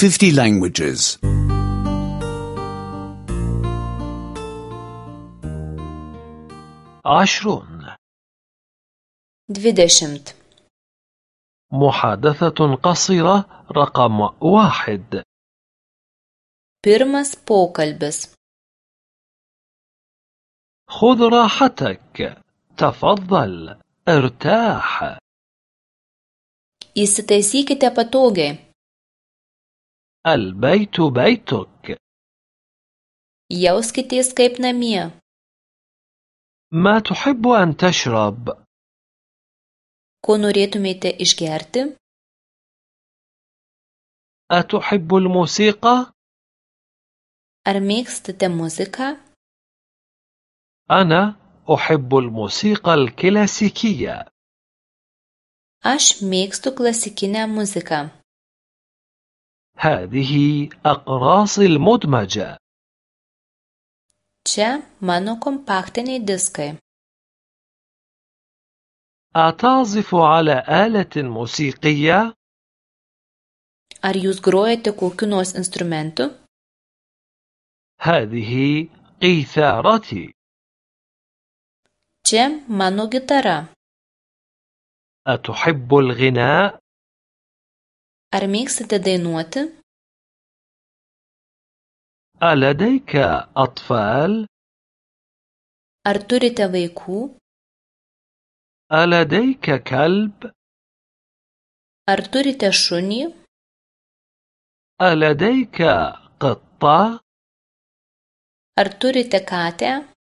50 languages. 20. 20. محادثة قصيرة رقم 1. Pirmas pokalbis. خذ راحتك. تفضل. ارتاح. Įsitaisykite patogiai. البيت بيتك. Jauskitės kaip namie. ما تحب أن تشرب؟ Ko norėtumėte išgerti? أتحب الموسيقى؟ Ar mėgstate muziką? أنا أحب الموسيقى الكلاسيكية. Aš mėgstu klasikinę muziką. هذه أقراصي المدمجة. Čia mano kompaktiniai diskai. أتعزف على آلة موسيقية؟ Ar jūs grojate kokiu nors instrumentu? هذه قيثارتي. Čia mano gitara. أتحب الغناء؟ Ar mėgstate dainuoti? ألديك أطفال؟ Ar turite vaikų? ألديك كلب؟ Ar turite šunį? ألديك قطة؟ Ar turite katę?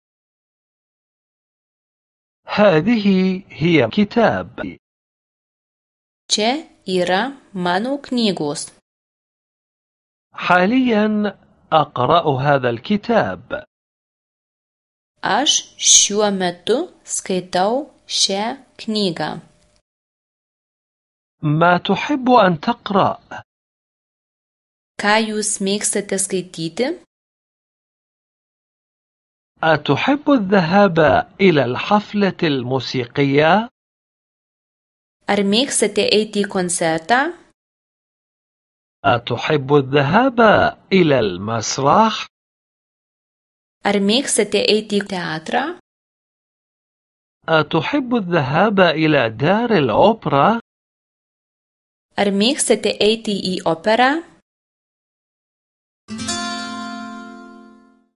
هذه هي كتاب. Čia yra mano knygos. حاليا أقرأ هذا الكتاب. Aš šiuo metu skaitau šią knygą. ما تحب أن تقرأ؟ Ką jūs mėgstate skaityti? أتحب الذهاب إلى الحفلة الموسيقية؟ Ar mėgstate eiti į koncertą? أتحب الذهاب إلى المسرح؟ Ar mėgstate eiti į teatrą? أتحب الذهاب إلى دار الأوبرا؟ Ar mėgstate eiti į operą?